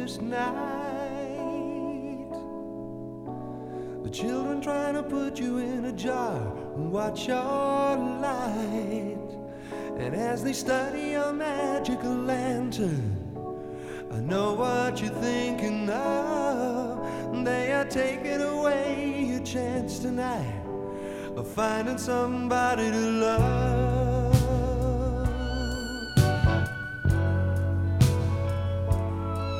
this night. The children trying to put you in a jar and watch your light. And as they study your magical lantern, I know what you're thinking of. They are taking away your chance tonight of finding somebody to love.